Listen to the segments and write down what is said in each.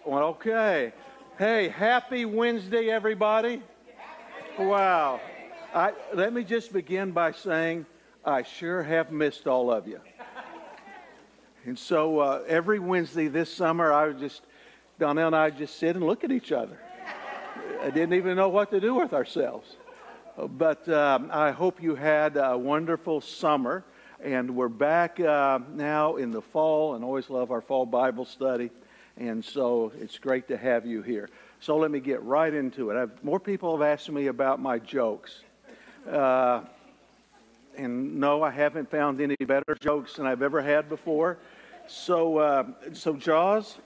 Well, okay. Hey, happy Wednesday, everybody. Wow. Let me just begin by saying I sure have missed all of you. And so every Wednesday this summer, Donnell and I just sit and look at each other. I didn't even know what to do with ourselves. But I hope you had a wonderful summer. And we're back now in the fall, and always love our fall Bible study. And so it's great to have you here. So let me get right into it. More people have asked me about my jokes. And no, I haven't found any better jokes than I've ever had before. So Jaws,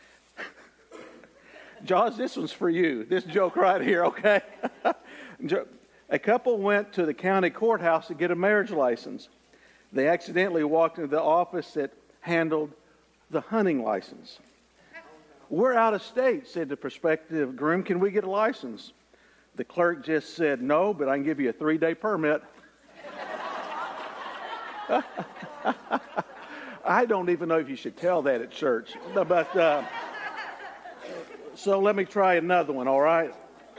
Jaws, this one's for you. This joke right here, okay? A couple went to the county courthouse to get a marriage license. They accidentally walked into the office that handled the hunting license. "We're out of state," said the prospective groom. "Can we get a license?" The clerk just said, "No, but I can give you a 3-day permit." I don't even know if you should tell that at church. But so let me try another one, all right?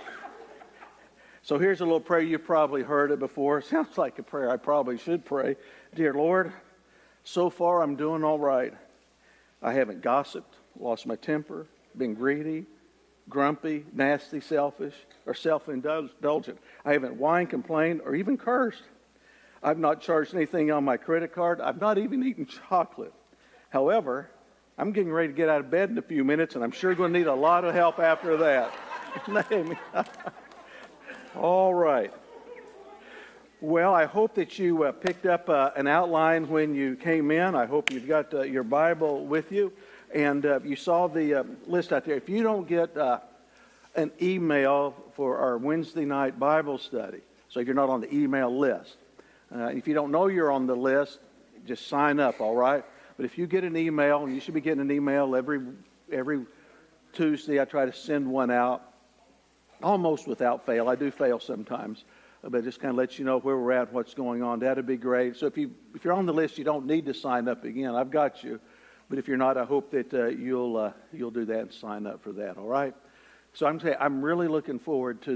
So here's a little prayer. You've probably heard it before. It sounds like a prayer I probably should pray. Dear Lord, so far I'm doing all right. I haven't gossiped, lost my temper, been greedy, grumpy, nasty, selfish, or self-indulgent. I haven't whined, complained, or even cursed. I've not charged anything on my credit card. I've not even eaten chocolate. However, I'm getting ready to get out of bed in a few minutes, and I'm sure going to need a lot of help after that. All right. Well, I hope that you picked up an outline when you came in. I hope you've got your Bible with you. And you saw the list out there. If you don't get an email for our Wednesday night Bible study, so you're not on the email list. If you don't know you're on the list, just sign up, all right? But if you get an email, and you should be getting an email every Tuesday, I try to send one out almost without fail. I do fail sometimes. But just kind of let you know where we're at, what's going on. That'd be great. So if you're on the list, you don't need to sign up again. I've got you. But if you're not, I hope that you'll do that and sign up for that. All right. So I'm really looking forward to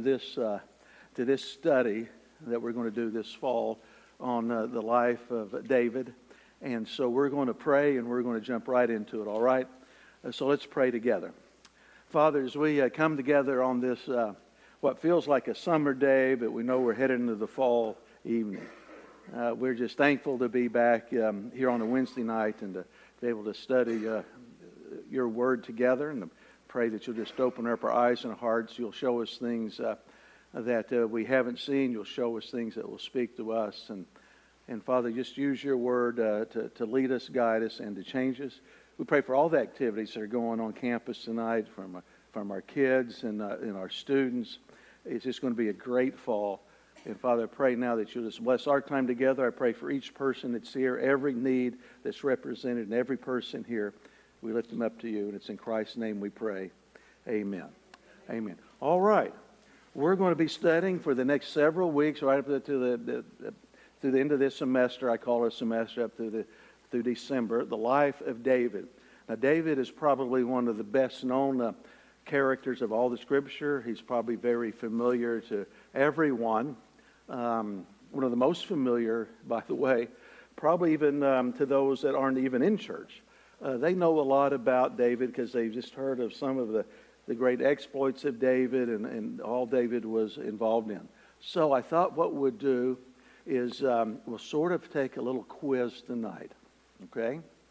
this study that we're going to do this fall on the life of David. And so we're going to pray and we're going to jump right into it. All right. So let's pray together. Father, as we come together on this. What feels like a summer day, but we know we're headed into the fall evening. We're just thankful to be back here on a Wednesday night and to be able to study your word together, and pray that you'll just open up our eyes and our hearts. You'll show us things that we haven't seen. You'll show us things that will speak to us. And Father, just use your word to lead us, guide us, and to change us. We pray for all the activities that are going on campus tonight from our kids and our students. It's just going to be a great fall. And Father, I pray now that you'll just bless our time together. I pray for each person that's here, every need that's represented, and every person here. We lift them up to you, and it's in Christ's name we pray. Amen. Amen. All right. We're going to be studying for the next several weeks, right up to the end of this semester. I call it a semester up through December, the life of David. Now, David is probably one of the best known characters of all the Scripture. He's probably very familiar to everyone. One of the most familiar, by the way, probably even to those that aren't even in church. They know a lot about David because they've just heard of some of the great exploits of David and all David was involved in. So I thought what we'll do is we'll sort of take a little quiz tonight, okay?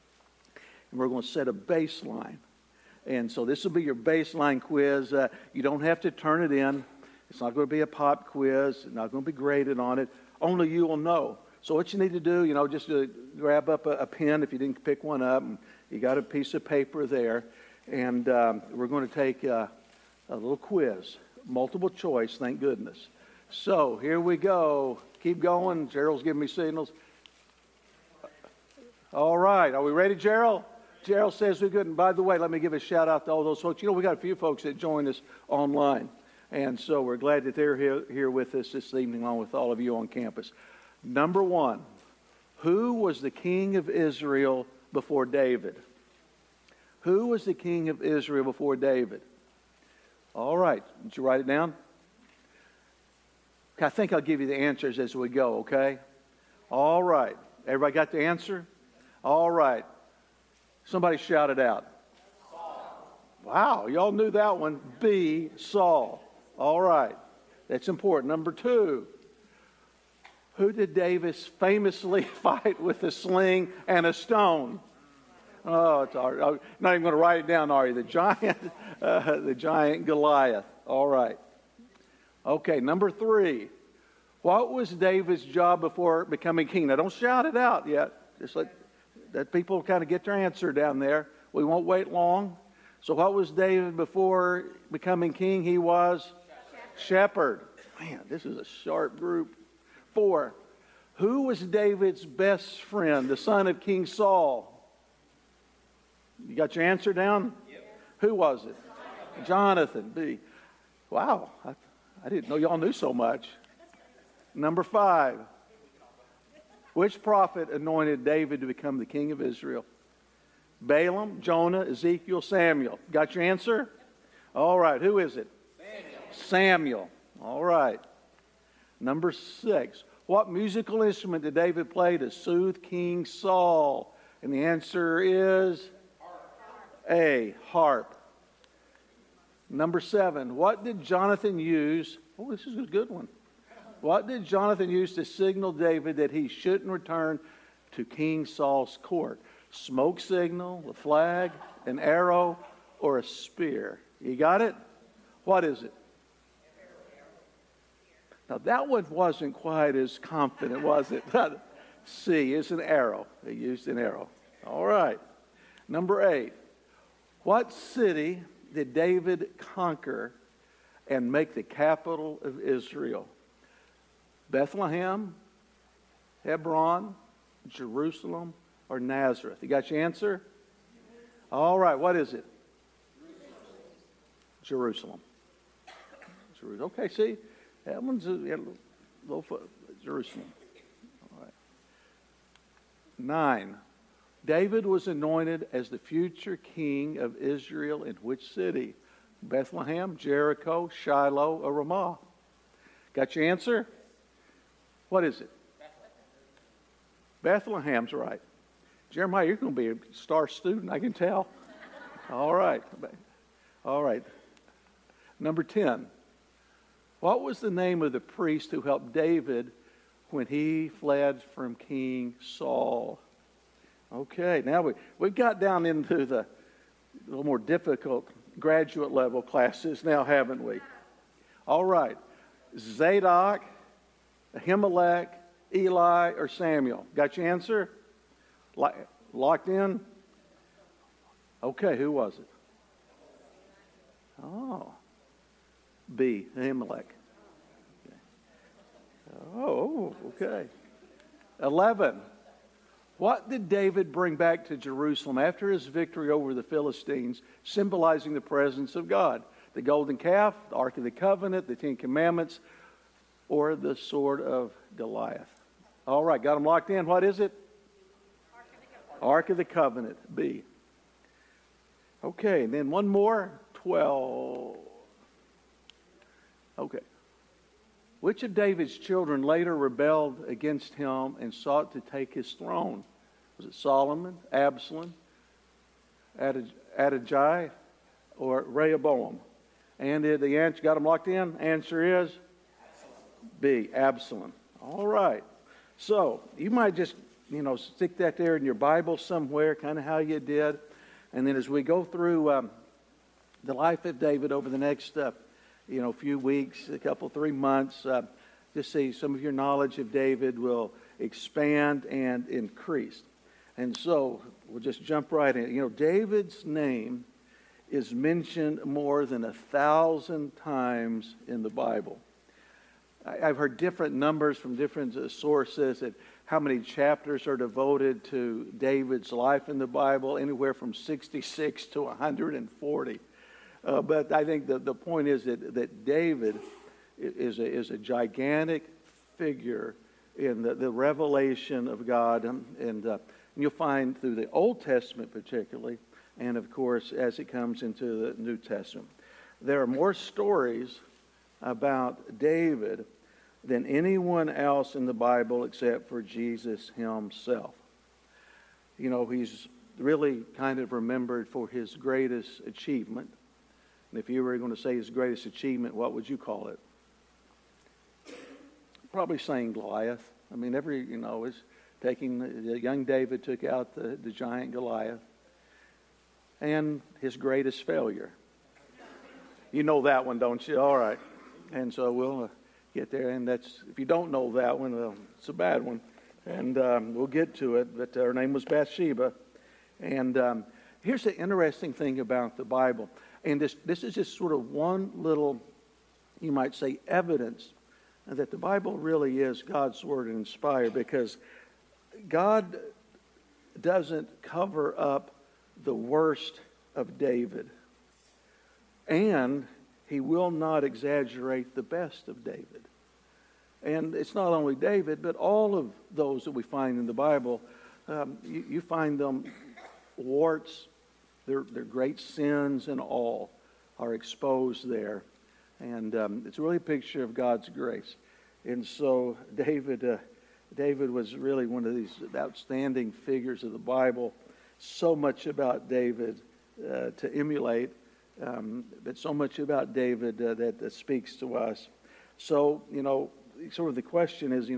And we're going to set a baseline. And so this will be your baseline quiz. You don't have to turn it in. It's not going to be a pop quiz. It's not going to be graded on it. Only you will know. So what you need to do, just to grab up a pen if you didn't pick one up. And you got a piece of paper there. And we're going to take a little quiz. Multiple choice, thank goodness. So here we go. Keep going. Gerald's giving me signals. All right. Are we ready, Gerald? Gerald says we're good. And by the way, let me give a shout out to all those folks. We got a few folks that joined us online. And so we're glad that they're here with us this evening, along with all of you on campus. Number one, who was the king of Israel before David? Who was the king of Israel before David? All right. Did you write it down? I think I'll give you the answers as we go, okay? All right. Everybody got the answer? All right. Somebody shout it out. Saul. Wow, y'all knew that one. B, Saul. All right. That's important. Number 2. Who did David famously fight with a sling and a stone? Oh, it's hard. I'm not even going to write it down, are you? The giant Goliath. All right. Okay, number 3. What was David's job before becoming king? Now, don't shout it out yet. Just let people kind of get their answer down there. We won't wait long. So what was David before becoming king? He was shepherd. Man, this is a sharp group. 4. Who was David's best friend, the son of King Saul? You got your answer down? Yep. Who was it? Jonathan. B. Wow, I didn't know y'all knew so much. Number 5. Which prophet anointed David to become the king of Israel? Balaam, Jonah, Ezekiel, Samuel. Got your answer? All right. Who is it? Samuel. All right. Number 6. What musical instrument did David play to soothe King Saul? And the answer is A, harp. Number 7. What did Jonathan use? Oh, this is a good one. What did Jonathan use to signal David that he shouldn't return to King Saul's court? Smoke signal, a flag, an arrow, or a spear? You got it? What is it? Now that one wasn't quite as confident, was it? C is an arrow. They used an arrow. All right. Number 8. What city did David conquer and make the capital of Israel? Bethlehem, Hebron, Jerusalem, or Nazareth? You got your answer? All right. What is it? Jerusalem. Okay, see? That one's a little Jerusalem. All right. 9. David was anointed as the future king of Israel in which city? Bethlehem, Jericho, Shiloh, or Ramah? Got your answer? What is it? Bethlehem's right. Jeremiah, you're going to be a star student, I can tell. All right. All right. Number 10. What was the name of the priest who helped David when he fled from King Saul? Okay, now we got down into the little more difficult graduate level classes now, haven't we? All right. Zadok, Ahimelech, Eli, or Samuel? Got your answer? Locked in? Okay, who was it? Oh. B, Ahimelech. Oh, okay. 11. What did David bring back to Jerusalem after his victory over the Philistines, symbolizing the presence of God? The golden calf, the Ark of the Covenant, the 10 Commandments, or the sword of Goliath? All right, got them locked in. What is it? Ark of the Covenant, B. Okay, and then one more, 12. Okay. Which of David's children later rebelled against him and sought to take his throne? Was it Solomon, Absalom, Adonijah, or Rehoboam? And the answer, got them locked in? Answer is B, Absalom. All right. So you might just, stick that there in your Bible somewhere, kind of how you did. And then as we go through the life of David over the next few weeks, 3 months, just see some of your knowledge of David will expand and increase. And so we'll just jump right in. David's name is mentioned more than 1,000 times in the Bible. I've heard different numbers from different sources at how many chapters are devoted to David's life in the Bible, anywhere from 66 to 140. But I think the point is that David is a gigantic figure in the revelation of God. And you'll find through the Old Testament particularly and of course, as it comes into the New Testament. There are more stories about David than anyone else in the Bible except for Jesus himself. You know, he's really kind of remembered for his greatest achievement. And if you were going to say his greatest achievement, what would you call it? Probably saying Goliath. I mean, it's taking, young David took out the giant Goliath. And his greatest failure. You know that one, don't you? All right. And so we'll get there. And that's, if you don't know that one, well, it's a bad one. And we'll get to it. But her name was Bathsheba. And here's the interesting thing about the Bible. And this is just sort of one little, you might say, evidence that the Bible really is God's Word and inspired, because God doesn't cover up the worst of David. And he will not exaggerate the best of David. And it's not only David, but all of those that we find in the Bible, you find them warts, their great sins and all are exposed there. And it's really a picture of God's grace. And so David was really one of these outstanding figures of the Bible. So much about David to emulate, but so much about David that speaks to us. So, sort of the question is,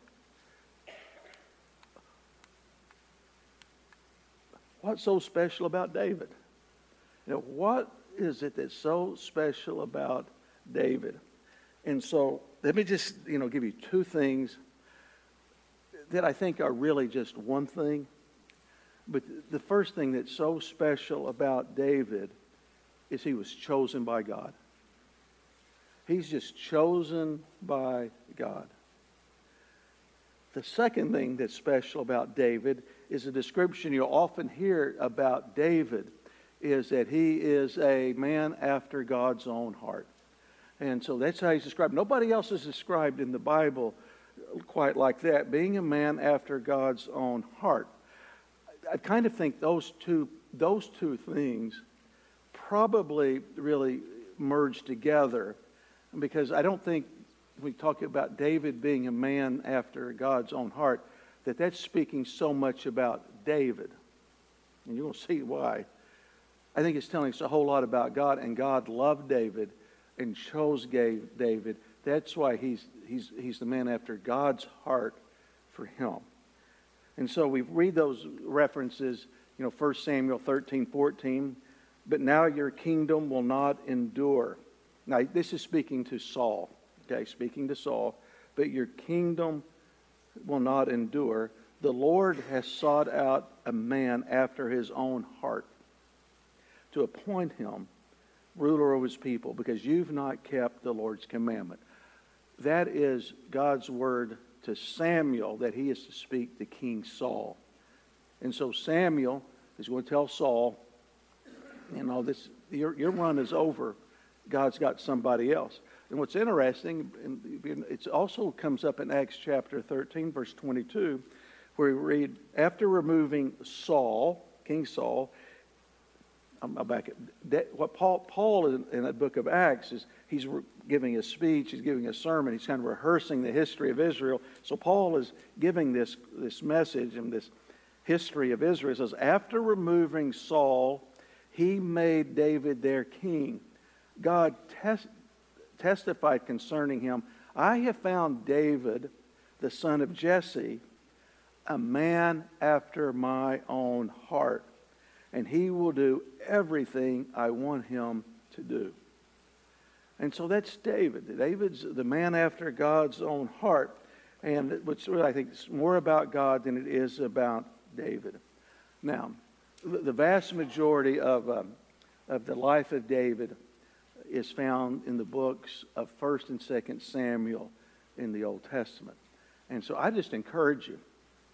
what's so special about David? What is it that's so special about David? And so let me just, give you two things that I think are really just one thing. But the first thing that's so special about David is he was chosen by God. He's just chosen by God. The second thing that's special about David is a description you'll often hear about David, is that he is a man after God's own heart. And so that's how he's described. Nobody else is described in the Bible quite like that, being a man after God's own heart. I kind of think those two things probably really merge together, because I don't think we talk about David being a man after God's own heart, that's speaking so much about David. And you'll see why. I think it's telling us a whole lot about God, and God loved David and chose David. That's why he's the man after God's heart for him. And so we read those references, 1 Samuel 13:14. But now your kingdom will not endure. Now, this is speaking to Saul. Okay, speaking to Saul. But your kingdom will not endure. The Lord has sought out a man after his own heart to appoint him ruler over his people, because you've not kept the Lord's commandment. That is God's word to Samuel, that he is to speak to King Saul. And so Samuel is going to tell Saul, your run is over. God's got somebody else. And what's interesting, it also comes up in Acts chapter 13, verse 22, where we read, after removing Saul, King Saul, I'll back it. What Paul in that book of Acts is, he's giving a speech, he's giving a sermon, he's kind of rehearsing the history of Israel. So Paul is giving this message and this history of Israel. It says, after removing Saul, he made David their king. God testified concerning him, I have found David, the son of Jesse, a man after my own heart, and he will do everything I want him to do. And so that's David. David's the man after God's own heart, and which really, I think, is more about God than it is about David. Now, the vast majority of the life of David is found in the books of 1st and 2nd Samuel in the Old Testament. And so I just encourage you,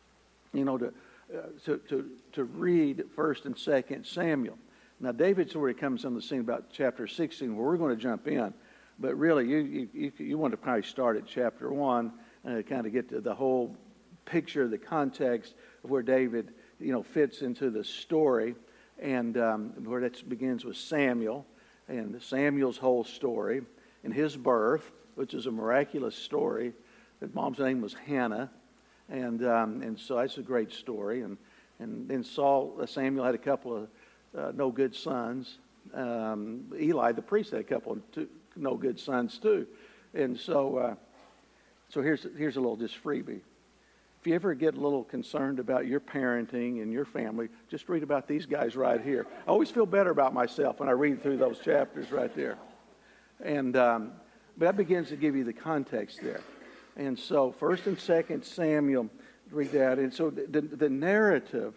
to read 1st and 2nd Samuel. Now, David sort of comes on the scene about chapter 16, where we're going to jump in. But really, you want to probably start at chapter 1 and kind of get to the whole picture, the context of where David, fits into the story. and where that begins with Samuel, and Samuel's whole story, and his birth, which is a miraculous story. His mom's name was Hannah, and so that's a great story. And then Samuel had a couple of no good sons. Eli, the priest, had a couple of no good sons too. And so here's a little just freebie. If you ever get a little concerned about your parenting and your family, just read about these guys right here. I always feel better about myself when I read through those chapters right there. And but that begins to give you the context there. And so 1st and 2nd Samuel, read that. And so the narrative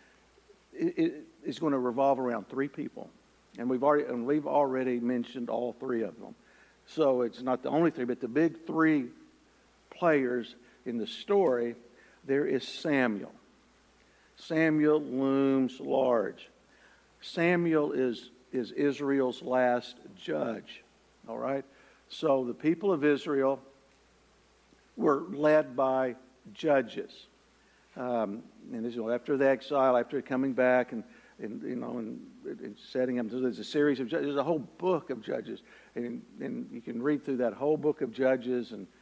is going to revolve around three people. And we've already mentioned all three of them. So it's not the only three, but the big three players in the story, there is Samuel. Samuel looms large. Samuel is Israel's last judge. All right? So the people of Israel were led by judges. And after the exile, after coming back and setting up, there's a series of judges, there's a whole book of judges. And you can read through that whole book of judges and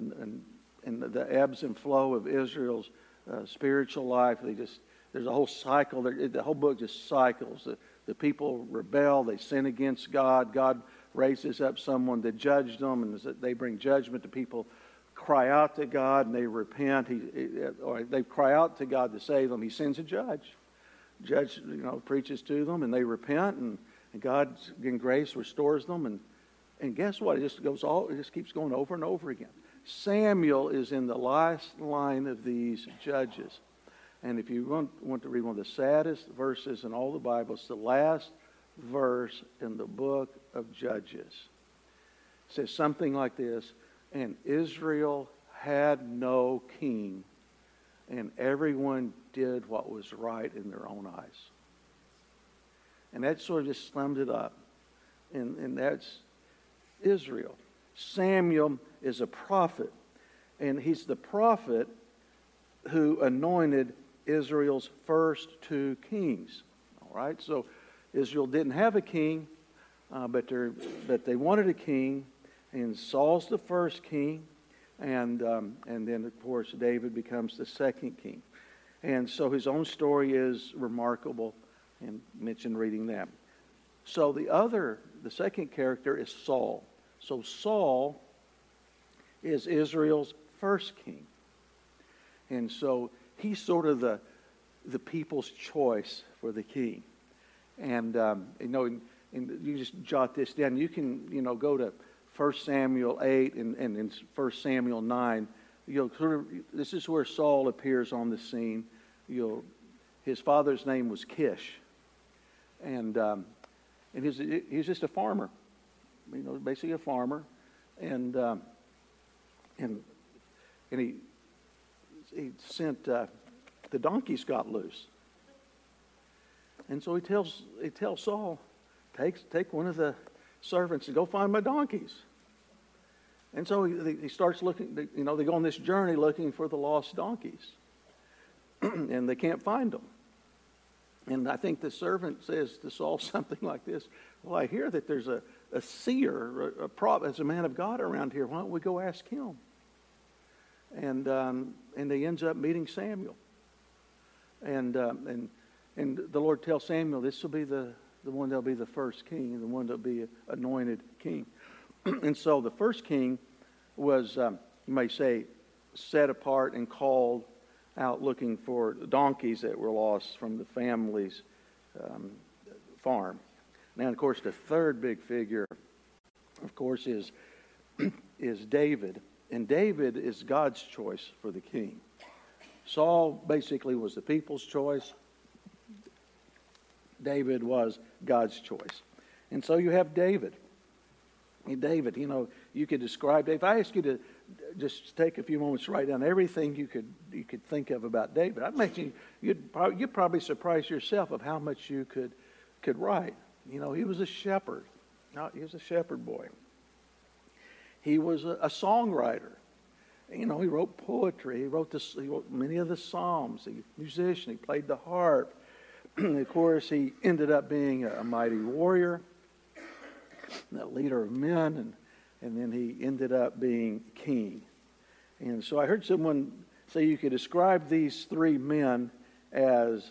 the ebbs and flow of Israel's spiritual life. There's a whole cycle. The whole book just cycles. The people rebel. They sin against God. God raises up someone to judge them, and they bring judgment to people. Cry out to God, and they repent. Or they cry out to God to save them. He sends a judge. Judge, preaches to them, and they repent, and God, in grace, restores them. And guess what? It just keeps going over and over again. Samuel is in the last line of these judges. And if you want to read one of the saddest verses in all the Bible, it's the last verse in the book of Judges. It says something like this: and Israel had no king, and everyone did what was right in their own eyes. And that sort of just summed it up. And that's Israel. Samuel is a prophet, and he's the prophet who anointed Israel's first two kings. All right, so Israel didn't have a king, but they wanted a king, and Saul's the first king, and then of course David becomes the second king, and so his own story is remarkable, and mentioned reading that. So the second character is Saul. So Saul is Israel's first king. And so he's sort of the people's choice for the king. And, you just jot this down. You can, go to 1 Samuel 8 and 1 Samuel 9. This is where Saul appears on the scene. His father's name was Kish. And he's just a farmer. Basically a farmer, and he sent the donkeys got loose, and so he tells Saul, take one of the servants and go find my donkeys. And so he starts looking. They go on this journey looking for the lost donkeys, and they can't find them. And I think the servant says to Saul something like this: well, I hear that there's a seer, a prophet, as a man of God around here. Why don't we go ask him? And they ends up meeting Samuel. And the Lord tells Samuel, this will be the one that'll be the first king, the one that'll be anointed king. And so the first king was, you may say, set apart and called out looking for donkeys that were lost from the family's farm. Now, of course, the third big figure, of course, is David. And David is God's choice for the king. Saul basically was the people's choice. David was God's choice. And so you have David. And David, you could describe David. If I ask you to just take a few moments to write down everything you could think of about David, I'd imagine you'd probably surprise yourself of how much you could write. He was a shepherd. He was a shepherd boy. He was a songwriter. He wrote poetry. He wrote many of the Psalms. He was a musician. He played the harp. of course, he ended up being a mighty warrior, a leader of men, and then he ended up being king. And so I heard someone say you could describe these three men as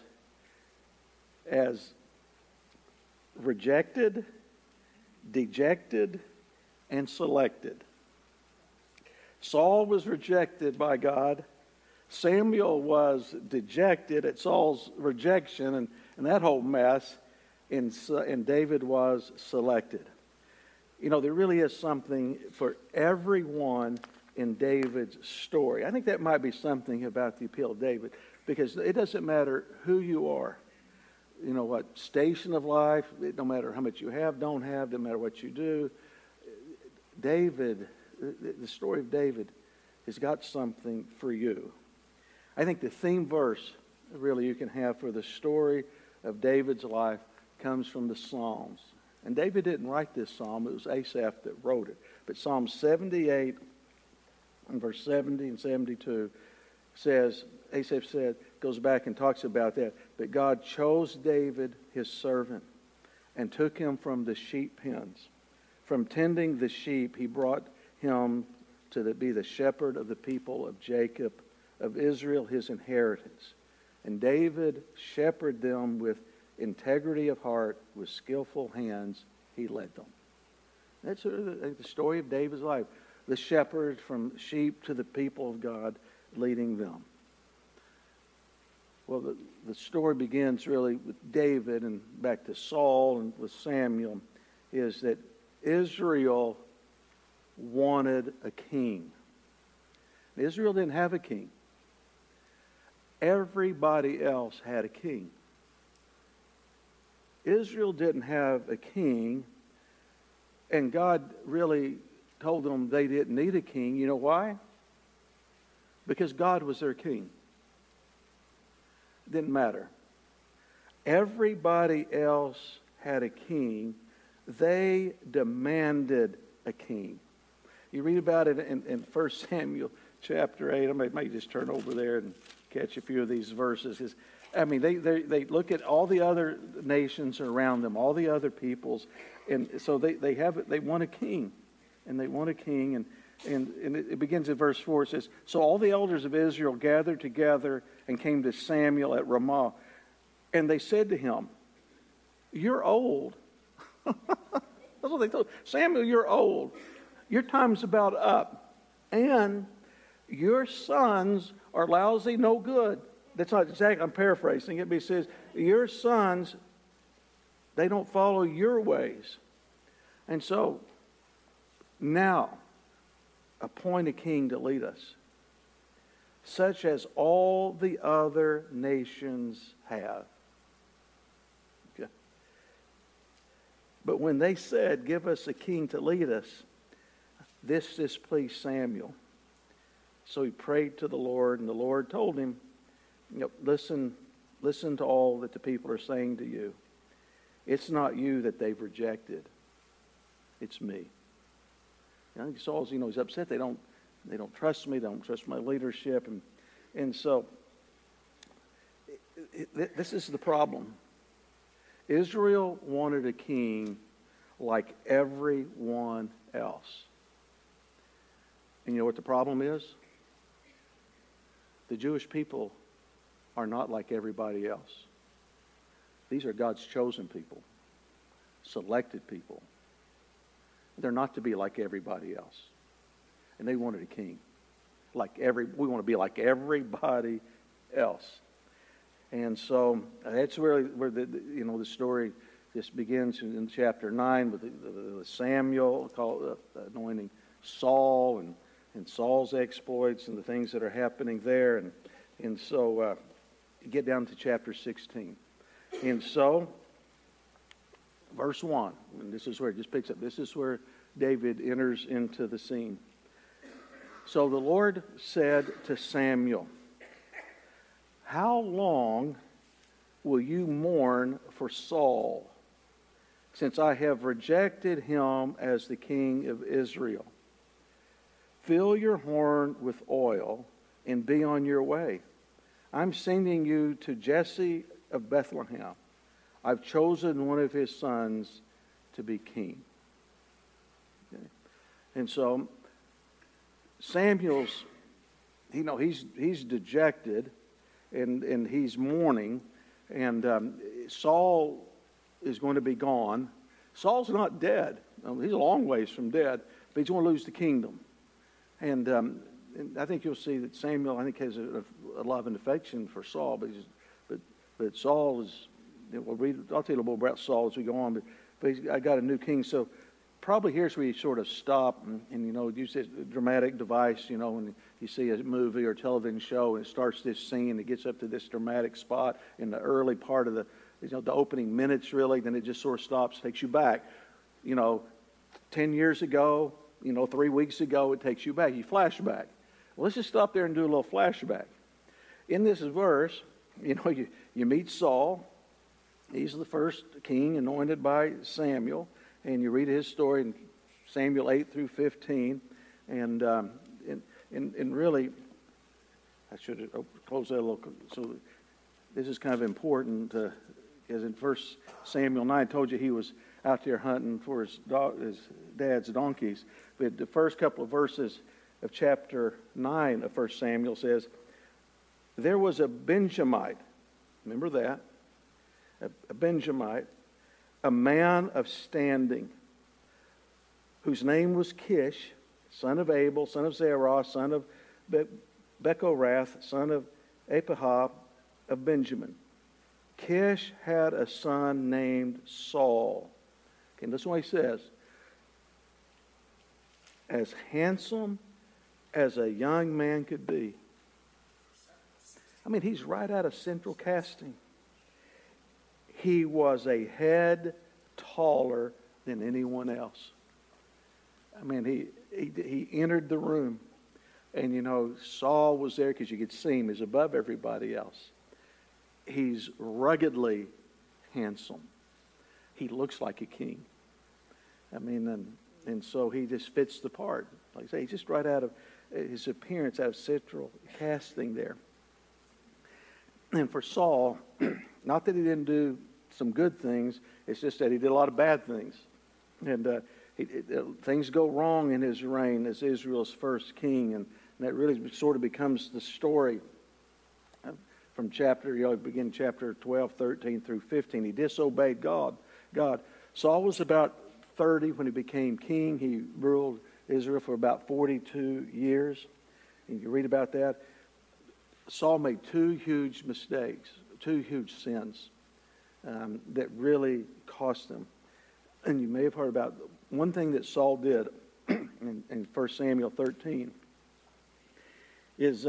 rejected, dejected, and selected. Saul was rejected by God. Samuel was dejected at Saul's rejection and that whole mess, and David was selected. You know, there really is something for everyone in David's story. I think that might be something about the appeal of David, because it doesn't matter who you are, you know, what station of life, it don't matter how much you have, don't have, doesn't matter what you do. David, the story of David has got something for you. I think the theme verse really you can have for the story of David's life comes from the Psalms. And David didn't write this psalm, it was Asaph that wrote it. But Psalm 78 and verse 70 and 72 says, Asaph said, goes back and talks about that. But God chose David, his servant, and took him from the sheep pens. From tending the sheep, he brought him to be the shepherd of the people of Jacob, of Israel, his inheritance. And David shepherded them with integrity of heart, with skillful hands, he led them. That's the story of David's life. The shepherd from sheep to the people of God, leading them. Well, the story begins really with David and back to Saul and with Samuel, is that Israel wanted a king. Israel didn't have a king. Everybody else had a king. Israel didn't have a king, and God really told them they didn't need a king. You know why? Because God was their king. It didn't matter. Everybody else had a king. They demanded a king. You read about it in 1 Samuel chapter 8. I may just turn over there and catch a few of these verses. I mean, they look at all the other nations around them, all the other peoples, and so they want a king, and they want a king, and it begins in verse 4. It says, so all the elders of Israel gathered together and came to Samuel at Ramah, and they said to him, "You're old." That's what they told Samuel. You're old. Your time's about up, and your sons are lousy, no good. That's not exactly, I'm paraphrasing it, but he says, your sons, they don't follow your ways. And so, now, appoint a king to lead us, such as all the other nations have. Okay. But when they said, give us a king to lead us, this displeased Samuel. So he prayed to the Lord, and the Lord told him, listen to all that the people are saying to you. It's not you that they've rejected. It's me. I think Saul's, he's upset. They don't trust me. They don't trust my leadership. And so this is the problem. Israel wanted a king like everyone else. And you know what the problem is? The Jewish people are not like everybody else. These are God's chosen people, selected people. They're not to be like everybody else. And they wanted a king. We want to be like everybody else. And so that's really where the story just begins in chapter 9 with the Samuel anointing Saul and Saul's exploits and the things that are happening there. And so get down to chapter 16. And so, verse 1, and this is where it just picks up. This is where David enters into the scene. So the Lord said to Samuel, how long will you mourn for Saul, since I have rejected him as the king of Israel? Fill your horn with oil and be on your way. I'm sending you to Jesse of Bethlehem. I've chosen one of his sons to be king. Okay? And so Samuel's, he's dejected, and he's mourning, and Saul is going to be gone. Saul's not dead. He's a long ways from dead, but he's going to lose the kingdom. And I think you'll see that Samuel, I think, has a love and affection for Saul, but Saul is. I'll tell you a little more about Saul as we go on, but I got a new king. So probably here's where you sort of stop and use this dramatic device, when you see a movie or television show and it starts this scene, it gets up to this dramatic spot in the early part of the opening minutes, really, then it just sort of stops, takes you back. 10 years ago, 3 weeks ago, it takes you back. You flash back. Well, let's just stop there and do a little flashback. In this verse, you meet Saul. He's the first king anointed by Samuel, and you read his story in Samuel 8 through 15, and really, I should have closed that a little. So this is kind of important, because in 1 Samuel 9, I told you he was out there hunting for his dad's donkeys. But the first couple of verses of chapter 9 of 1 Samuel says, there was a Benjamite, remember that? A Benjamite, a man of standing, whose name was Kish, son of Abel, son of Zerah, son of Bechorath, son of Apihah of Benjamin. Kish had a son named Saul. Okay, listen to what he says. As handsome as a young man could be. I mean, he's right out of central casting. He was a head taller than anyone else. I mean, he entered the room, and Saul was there because you could see him. He's above everybody else. He's ruggedly handsome. He looks like a king. I mean, and so he just fits the part. Like I say, he's just right out of his appearance, out of central casting there. And for Saul, not that he didn't do some good things, it's just that he did a lot of bad things. And things go wrong in his reign as Israel's first king, and that really sort of becomes the story from begin chapter 12, 13 through 15. He disobeyed God. Saul was about 30 when he became king. He ruled Israel for about 42 years. And you read about that. Saul made two huge mistakes, two huge sins that really cost him. And you may have heard about one thing that Saul did in 1 Samuel 13 is,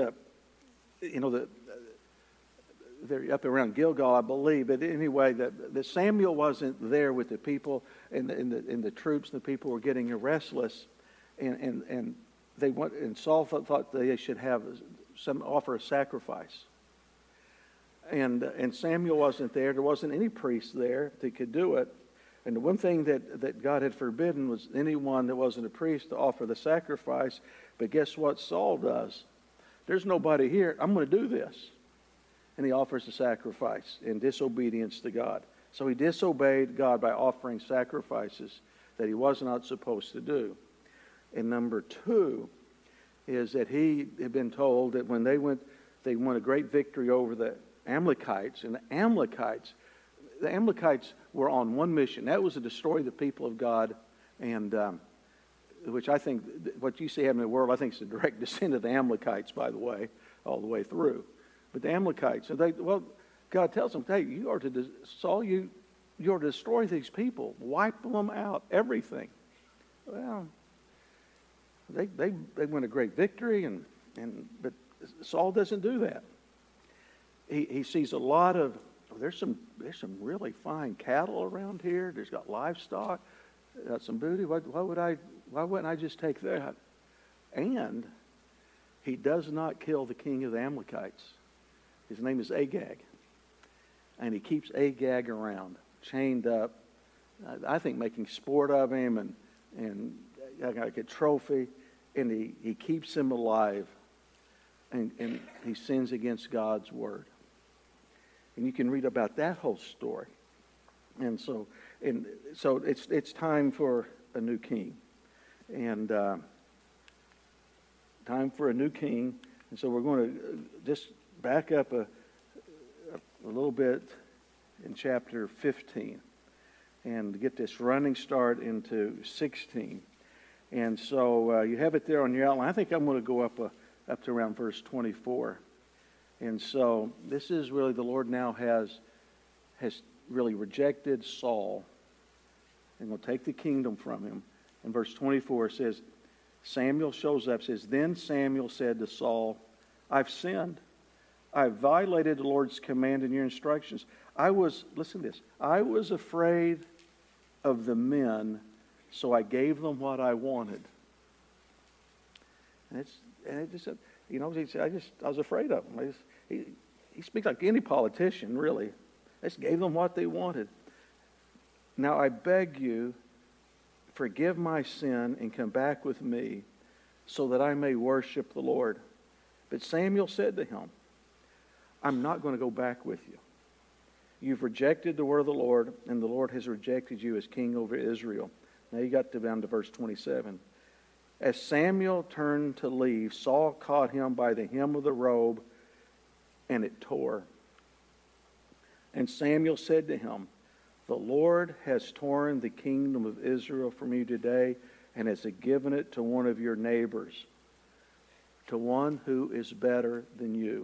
they're up around Gilgal, I believe. But anyway, that Samuel wasn't there with the people, and the troops and the people were getting restless, and Saul thought they should have offer a sacrifice. And Samuel wasn't there. There wasn't any priest there that could do it. And the one thing that God had forbidden was anyone that wasn't a priest to offer the sacrifice. But guess what Saul does? There's nobody here. I'm going to do this. And he offers the sacrifice in disobedience to God. So he disobeyed God by offering sacrifices that he was not supposed to do. And number two is that he had been told that when they won a great victory over the Amalekites, and the Amalekites were on one mission. That was to destroy the people of God, and which I think, what you see happening in the world, I think is a direct descent of the Amalekites, by the way, all the way through. But the Amalekites, God tells them, hey, Saul, you are to destroy these people, wipe them out, everything. Well, they win a great victory, but Saul doesn't do that. He sees a lot of, there's some really fine cattle around here. There's got livestock, got some booty. Why wouldn't I just take that? And he does not kill the king of the Amalekites. His name is Agag. And he keeps Agag around, chained up, I think making sport of him and like a trophy. And he keeps him alive. And he sins against God's word. And you can read about that whole story. And so, it's time for a new king, and time for a new king. And so we're going to just back up a little bit in chapter 15 and get this running start into 16. And so you have it there on your outline. I think I'm going to go up to around verse 24. And so this is really, the Lord now has really rejected Saul and will take the kingdom from him. And verse 24 says, Samuel shows up, says, Then Samuel said to Saul, I've sinned. I've violated the Lord's command and your instructions. Listen to this, I was afraid of the men, so I gave them what I wanted. And it just said, he said, I was afraid of them. He speaks like any politician, really. I just gave them what they wanted. Now I beg you, forgive my sin and come back with me so that I may worship the Lord. But Samuel said to him, I'm not going to go back with you. You've rejected the word of the Lord, and the Lord has rejected you as king over Israel. Now you got down to verse 27. As Samuel turned to leave, Saul caught him by the hem of the robe, and it tore. And Samuel said to him, The Lord has torn the kingdom of Israel from you today and has given it to one of your neighbors, to one who is better than you.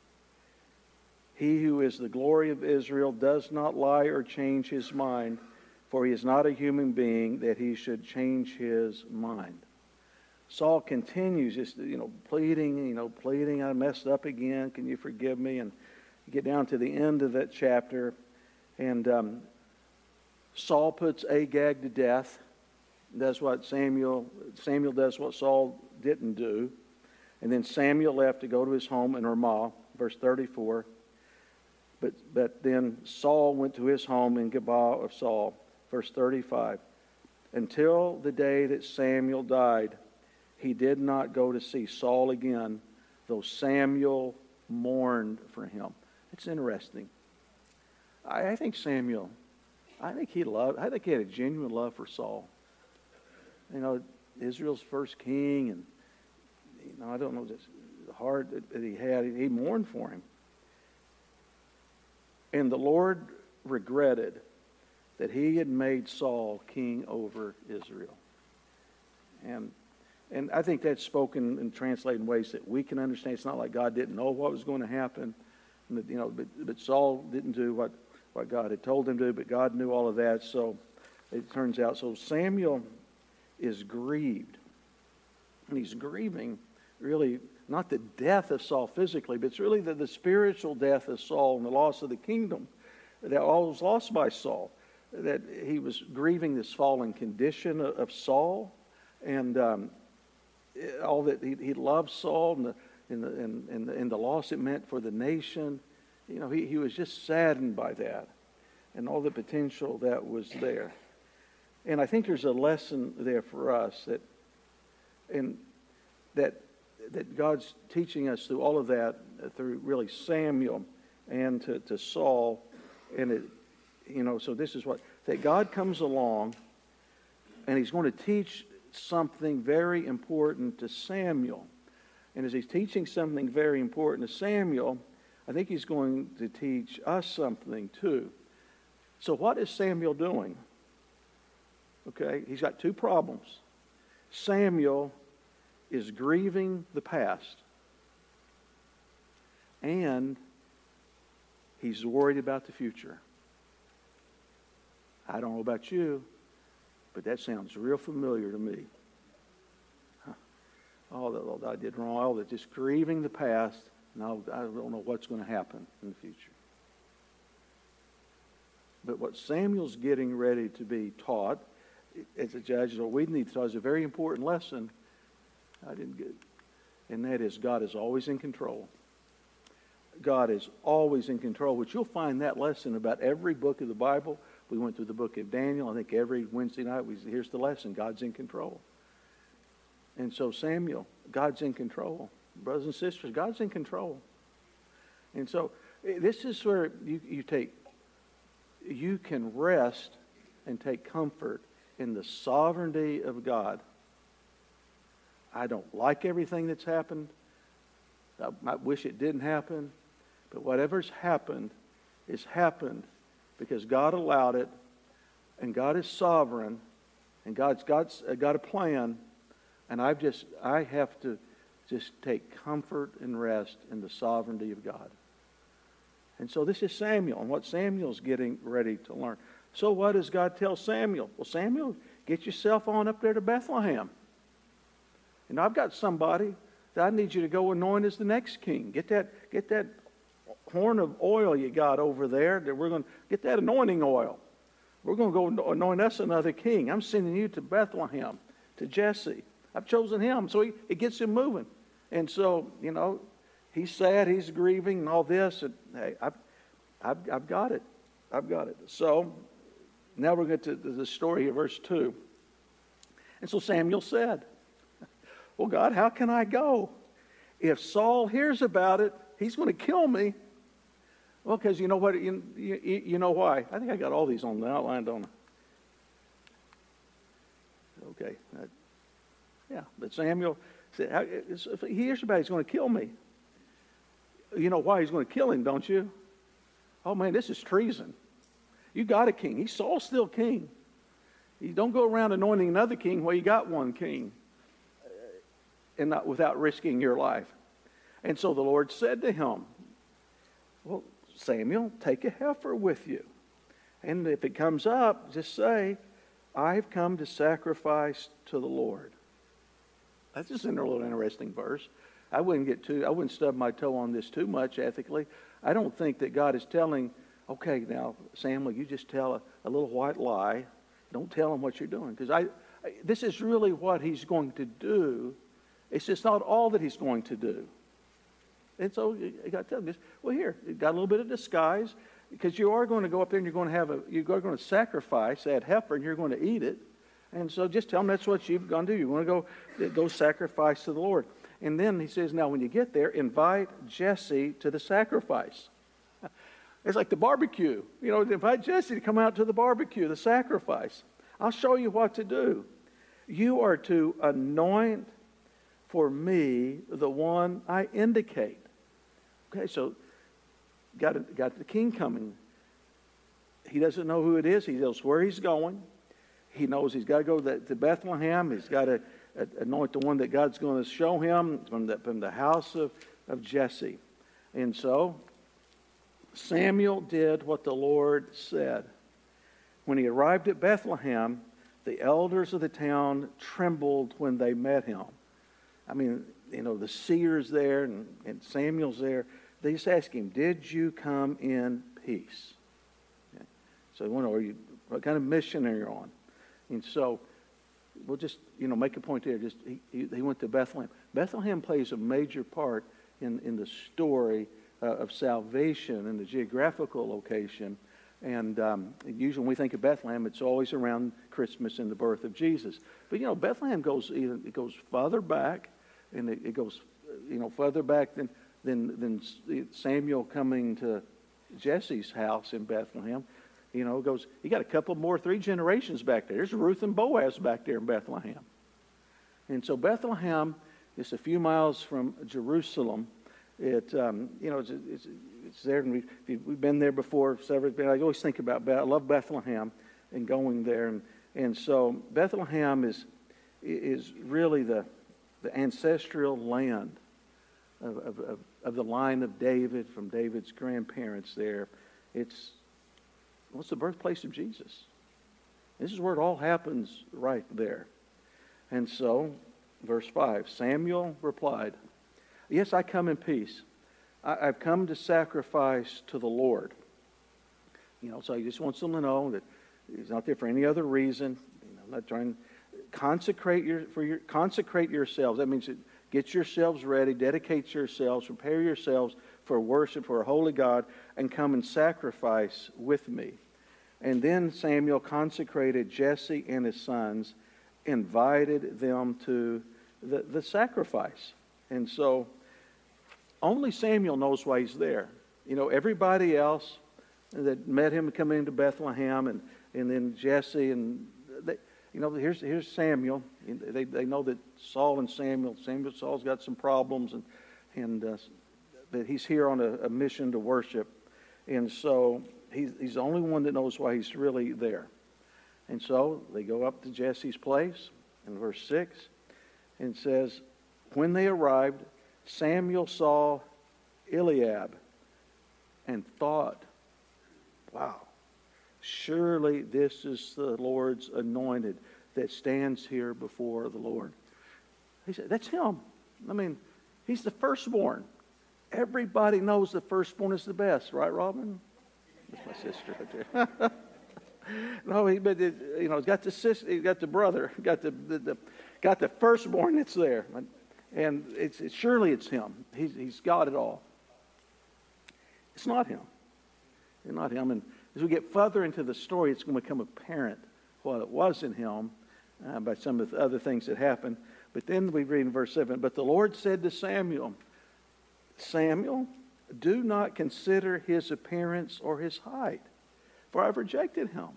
He who is the glory of Israel does not lie or change his mind, for he is not a human being that he should change his mind. Saul continues just, pleading, I messed up again, can you forgive me? And you get down to the end of that chapter, and Saul puts Agag to death. Does what Samuel does what Saul didn't do. And then Samuel left to go to his home in Ramah, verse 34. But then Saul went to his home in Gabaa of Saul, verse 35. Until the day that Samuel died, he did not go to see Saul again, though Samuel mourned for him. It's interesting. I think he had a genuine love for Saul. Israel's first king, and I don't know, the heart that he had, he mourned for him. And the Lord regretted that he had made Saul king over Israel. And I think that's spoken and translated in ways that we can understand. It's not like God didn't know what was going to happen. But Saul didn't do what God had told him to do, but God knew all of that. So it turns out, so Samuel is grieved. And he's grieving, really, not the death of Saul physically, but it's really the spiritual death of Saul and the loss of the kingdom that all was lost by Saul. That he was grieving this fallen condition of Saul, and all that he loved Saul and the loss it meant for the nation. He was just saddened by that and all the potential that was there. And I think there's a lesson there for us that God's teaching us through all of that, through really Samuel and to Saul. And so this is that God comes along and he's going to teach something very important to Samuel. And as he's teaching something very important to Samuel, I think he's going to teach us something too. So what is Samuel doing? Okay, he's got two problems. Samuel is grieving the past, and he's worried about the future. I don't know about you, but that sounds real familiar to me. All that I did wrong, all that, just grieving the past. Now I don't know what's going to happen in the future. But what Samuel's getting ready to be taught as a judge, or we need to taught, is a very important lesson. I didn't get, and that is God is always in control. God is always in control, which you'll find that lesson about every book of the Bible. We went through the book of Daniel. I think every Wednesday night, here's the lesson. God's in control. And so Samuel, God's in control. Brothers and sisters, God's in control. And so this is where you take, you can rest and take comfort in the sovereignty of God. I don't like everything that's happened. I might wish it didn't happen. But whatever's happened is happened because God allowed it, and God is sovereign, and God's got a plan, and I have to just take comfort and rest in the sovereignty of God. And so this is Samuel, and what Samuel's getting ready to learn. So what does God tell Samuel? Well, Samuel, get yourself on up there to Bethlehem. And I've got somebody that I need you to go anoint as the next king. Get that horn of oil you got over there. That we're going to get that anointing oil. We're going to go anoint us another king. I'm sending you to Bethlehem, to Jesse. I've chosen him, so it gets him moving. And so, he's sad, he's grieving, and all this. And hey, I've got it. I've got it. So now we're going to the story here, verse 2. And so Samuel said, well, God, how can I go? If Saul hears about it, he's going to kill me. Well, because you know what? You know why? I think I got all these on the outline, don't I? Okay. Yeah, but Samuel said, if he hears about it, he's going to kill me. You know why he's going to kill him, don't you? Oh, man, this is treason. You got a king. Saul's still king. You don't go around anointing another king while you got one king, and not without risking your life. And so the Lord said to him, well, Samuel, take a heifer with you. And if it comes up, just say, I've come to sacrifice to the Lord. That's just a little interesting verse. I wouldn't stub my toe on this too much ethically. I don't think that God is telling, okay, now, Samuel, you just tell a little white lie. Don't tell him what you're doing. Because this is really what he's going to do. It's just not all that he's going to do. And so you got to tell him this. Well, here, you got a little bit of disguise, because you are going to go up there and you're going to sacrifice that heifer, and you're going to eat it. And so just tell him that's what you've gone to do. You want to go sacrifice to the Lord. And then he says, now when you get there, invite Jesse to the sacrifice. It's like the barbecue. Invite Jesse to come out to the barbecue, the sacrifice. I'll show you what to do. You are to anoint for me the one I indicate. Okay, so got the king coming. He doesn't know who it is. He knows where he's going. He knows he's got to go to Bethlehem. He's got to anoint the one that God's going to show him from the house of Jesse. And so Samuel did what the Lord said. When he arrived at Bethlehem, the elders of the town trembled when they met him. I mean, the seer's there and Samuel's there. They just ask him, did you come in peace? Okay. So they want to know, what kind of mission are you on? And so we'll just, make a point there. He went to Bethlehem. Bethlehem plays a major part in the story of salvation and the geographical location. And usually when we think of Bethlehem, it's always around Christmas and the birth of Jesus. But, Bethlehem goes farther back, and it goes, further back than Samuel coming to Jesse's house in Bethlehem. You got a couple more, 3 generations back there. There's Ruth and Boaz back there in Bethlehem. And so Bethlehem is a few miles from Jerusalem. It's there, and we've been there before several. I always think about I love Bethlehem and going there, and so Bethlehem is really the ancestral land of the line of David, from David's grandparents there. It's the birthplace of Jesus. This is where it all happens, right there. And so, verse 5, Samuel replied, yes, I come in peace. I've come to sacrifice to the Lord. So he just wants them to know that he's not there for any other reason. I'm not trying to consecrate yourselves. That means get yourselves ready, dedicate yourselves, prepare yourselves for worship for a holy God, and come and sacrifice with me. And then Samuel consecrated Jesse and his sons, invited them to the sacrifice. And so only Samuel knows why he's there. Everybody else that met him coming into Bethlehem, and then Jesse, and they, here's Samuel. They know that Saul's got some problems, and that he's here on a mission to worship, and so he's the only one that knows why he's really there. And so they go up to Jesse's place in verse 6, and it says, when they arrived, Samuel saw Eliab and thought, wow, surely this is the Lord's anointed that stands here before the Lord. He said, that's him. I mean, he's the firstborn. Everybody knows the firstborn is the best, right, Robin? That's my sister right there. No, he's got the sister, he's got the brother, got the firstborn that's there, and surely it's him. He's got it all. It's not him. It's not him. And as we get further into the story, it's going to become apparent what it was in him by some of the other things that happened. But then we read in verse 7, but the Lord said to Samuel, Samuel, do not consider his appearance or his height, for I've rejected him.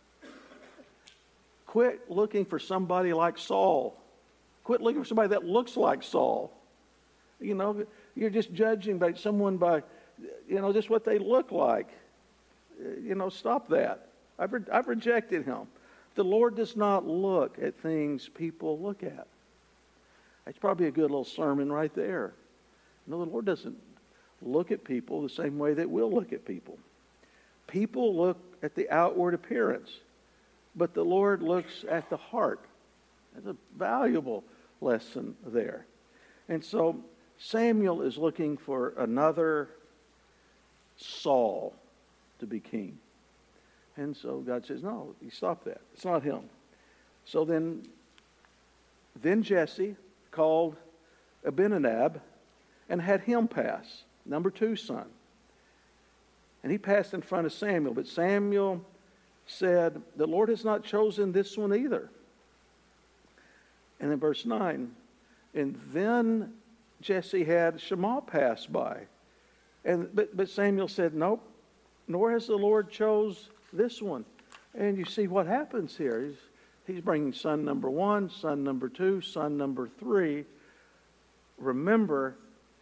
Quit looking for somebody like Saul. Quit looking for somebody that looks like Saul. You're just judging someone by, just what they look like. Stop that. I've rejected him. The Lord does not look at things people look at. That's probably a good little sermon right there. No, the Lord doesn't look at people the same way that we'll look at people. People look at the outward appearance, but the Lord looks at the heart. That's a valuable lesson there. And so Samuel is looking for another Saul to be king. And so God says, no, you stop that. It's not him. So then Jesse called Abinadab and had him pass, number 2 son. And he passed in front of Samuel. But Samuel said, the Lord has not chosen this one either. And then verse 9, and then Jesse had Shammah pass by. But Samuel said, nope, nor has the Lord chose this one. And you see what happens here. He's bringing son number 1, son number 2, son number 3. Remember,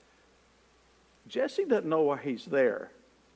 Jesse doesn't know why he's there.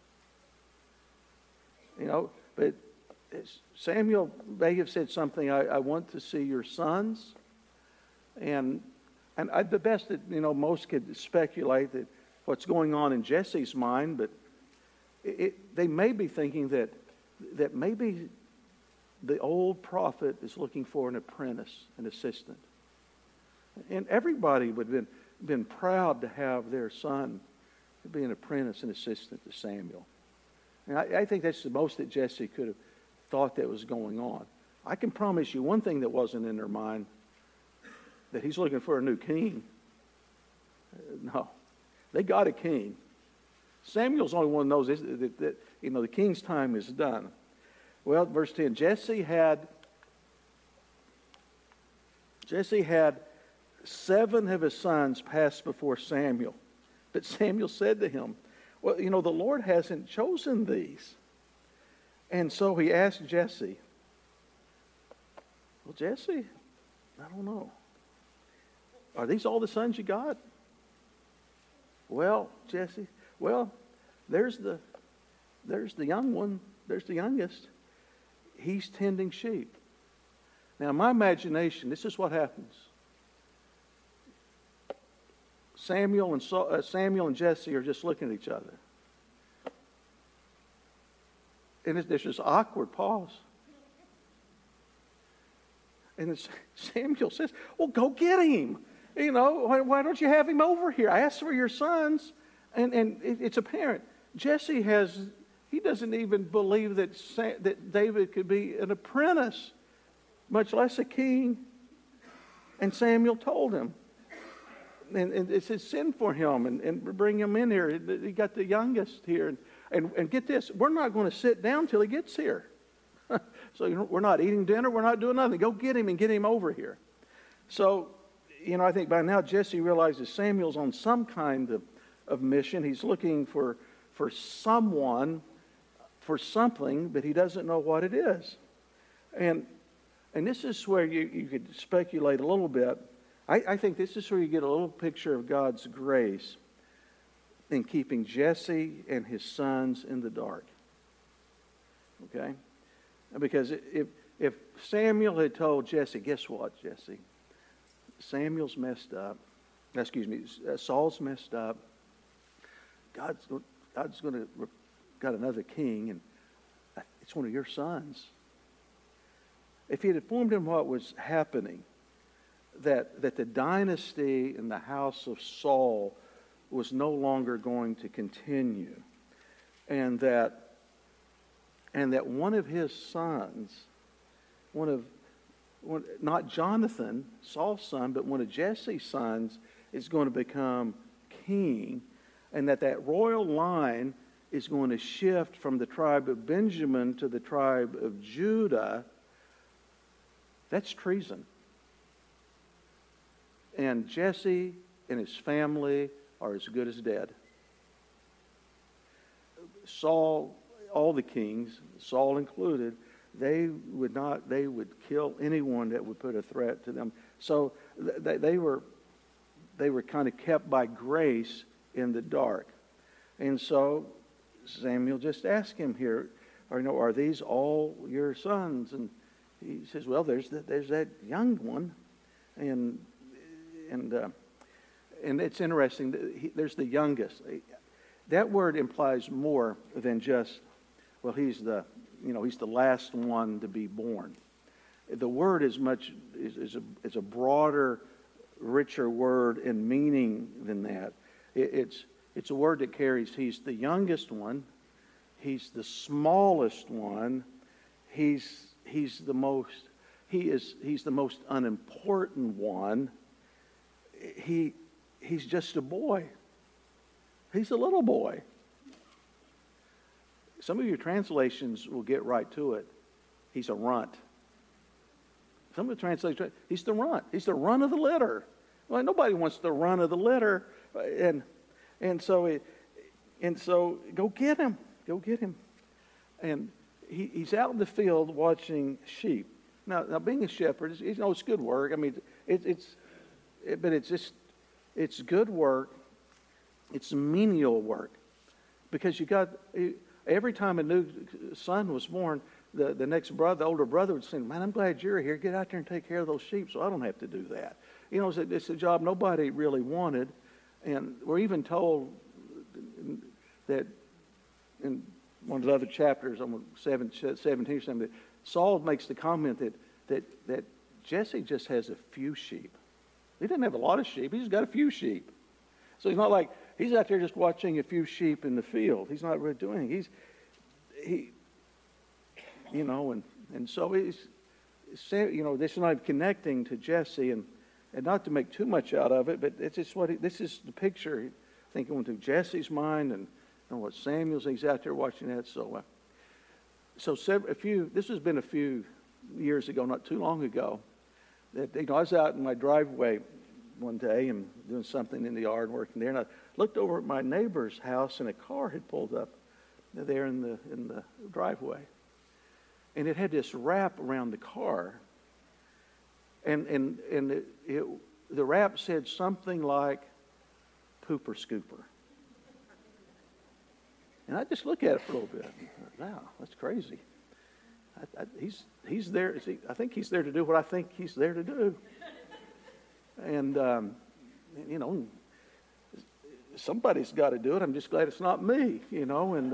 But Samuel may have said something, I want to see your sons. And the best that, most could speculate that what's going on in Jesse's mind, but they may be thinking that maybe the old prophet is looking for an apprentice, an assistant. And everybody would have been proud to have their son be an apprentice and assistant to Samuel. And I think that's the most that Jesse could have thought that was going on. I can promise you one thing that wasn't in their mind, that he's looking for a new king. No, they got a king. Samuel's the only one who knows that the king's time is done. Well, verse 10, Jesse had 7 of his sons pass before Samuel. But Samuel said to him, well, the Lord hasn't chosen these. And so he asked Jesse, well, Jesse, I don't know. Are these all the sons you got? Well, Jesse, there's the young one. There's the youngest. He's tending sheep. Now, in my imagination, this is what happens. Samuel and Jesse are just looking at each other. And there's this awkward pause. And Samuel says, well, go get him. Why don't you have him over here? I asked for your sons. And it's apparent. Jesse he doesn't even believe that David could be an apprentice, much less a king. And Samuel told him. And it's a sin for him, and bring him in here. He got the youngest here. And get this, we're not going to sit down till he gets here. So we're not eating dinner, we're not doing nothing. Go get him and get him over here. So, I think by now Jesse realizes Samuel's on some kind of mission. He's looking for someone for something, but he doesn't know what it is. And this is where you could speculate a little bit. I think this is where you get a little picture of God's grace in keeping Jesse and his sons in the dark. Okay? Because if Samuel had told Jesse, guess what, Jesse? Saul's messed up. God's going to got another king, and it's one of your sons. If he had informed him what was happening, that the dynasty in the house of Saul was no longer going to continue, and that one of his sons, not Jonathan, Saul's son, but one of Jesse's sons is going to become king, and that royal line is going to shift from the tribe of Benjamin to the tribe of Judah, that's treason. And Jesse and his family are as good as dead. Saul, all the kings, Saul included, they would kill anyone that would put a threat to them. So they were kind of kept by grace in the dark. And so Samuel just asked him here, are these all your sons? And he says, well, there's that young one, and it's interesting. There's the youngest. That word implies more than just, well, he's the last one to be born. The word is a broader, richer word in meaning than that. It's a word that carries, he's the youngest one, he's the smallest one, he's the most unimportant one. He's just a boy. He's a little boy. Some of your translations will get right to it. He's a runt. Some of the translations, he's the runt. He's the run of the litter. Well, nobody wants the run of the litter, and so go get him. Go get him. And he's out in the field watching sheep. Now being a shepherd, it's good work. I mean, it's good work. It's menial work, because every time a new son was born, the next brother, the older brother, would say, "Man, I'm glad you're here. Get out there and take care of those sheep, so I don't have to do that." It's a job nobody really wanted, and we're even told that in one of the other chapters, on 17 or something, that Saul makes the comment that Jesse just has a few sheep. He doesn't have a lot of sheep. He's got a few sheep. So he's not like he's out there just watching a few sheep in the field. He's not really doing anything. And so this is not connecting to Jesse, and not to make too much out of it, but it's just this is the picture. I think going through Jesse's mind, and what Samuel's, he's out there watching that. This has been a few years ago, not too long ago, that I was out in my driveway one day and doing something in the yard, working there, and I looked over at my neighbor's house, and a car had pulled up there in the driveway, and it had this wrap around the car, and the wrap said something like "Pooper Scooper." And I just look at it for a little bit. Wow, that's crazy. He's there. I think he's there to do what I think he's there to do. And somebody's got to do it. I'm just glad it's not me. And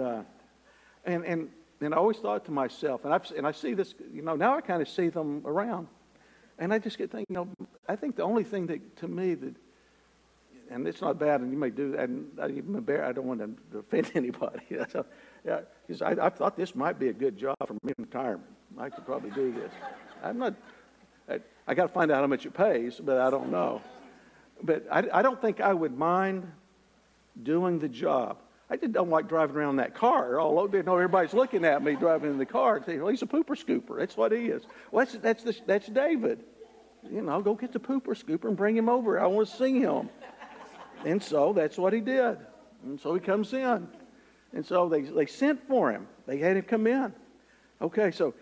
I always thought to myself, and I see this. Now I kind of see them around, and I just get thinking. I think the only thing that to me that. And it's not bad, and you may do that. And I don't want to offend anybody. So, yeah, because I thought this might be a good job for me in retirement. I could probably do this. I got to find out how much it pays, but I don't know. But I don't think I would mind doing the job. I just don't like driving around in that car. Although everybody's looking at me driving in the car and saying, "Well, he's a pooper scooper." That's what he is. Well, that's David. Go get the pooper scooper and bring him over. I want to see him. And so that's what he did. And so he comes in. And so they sent for him. They had him come in. Okay, so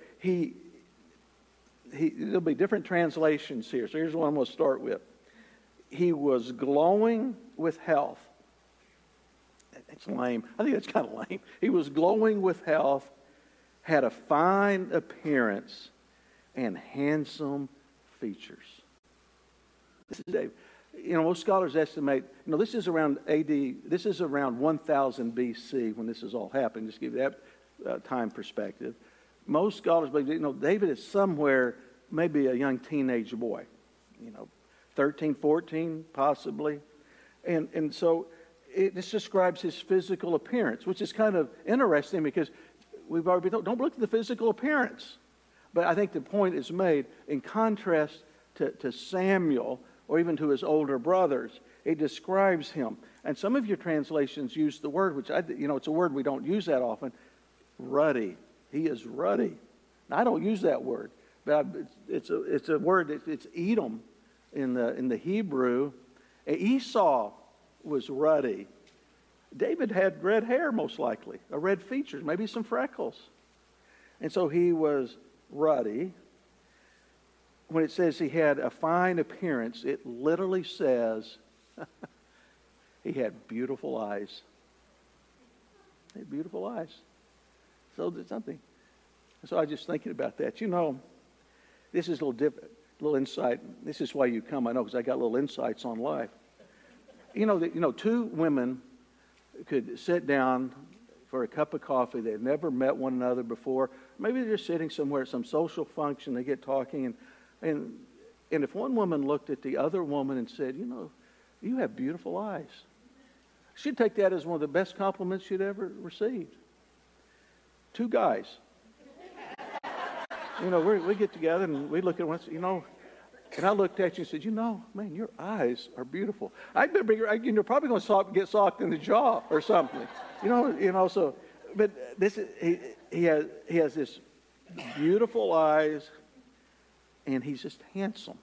there'll be different translations here. So here's one I'm going to start with. He was glowing with health. It's lame. I think that's kind of lame. He was glowing with health, had a fine appearance, and handsome features. This is David. Most scholars estimate, this is around AD, this is around 1000 BC when this is all happening, just to give you that time perspective. Most scholars believe, David is somewhere, maybe a young teenage boy, 13, 14, possibly. And so this describes his physical appearance, which is kind of interesting because we've already been told, don't look at the physical appearance. But I think the point is made in contrast to Samuel, or even to his older brothers. It describes him. And some of your translations use the word, which, it's a word we don't use that often, ruddy. He is ruddy. Now, I don't use that word, but it's a word, it's Edom in the Hebrew. Esau was ruddy. David had red hair, most likely, or red features, maybe some freckles. And so he was ruddy. When it says he had a fine appearance, it literally says he had beautiful eyes. He had beautiful eyes. So there's something. So I was just thinking about that. This is a little insight. This is why you come, I know, because I got little insights on life. Two women could sit down for a cup of coffee. They've never met one another before. Maybe they're sitting somewhere at some social function. They get talking, and if one woman looked at the other woman and said, you have beautiful eyes, she'd take that as one of the best compliments she'd ever received. Two guys. We get together and we look at one, and I looked at you and said, man, your eyes are beautiful. I remember you're probably going to get socked in the jaw or something. So, but this is, he has this beautiful eyes, and he's just handsome.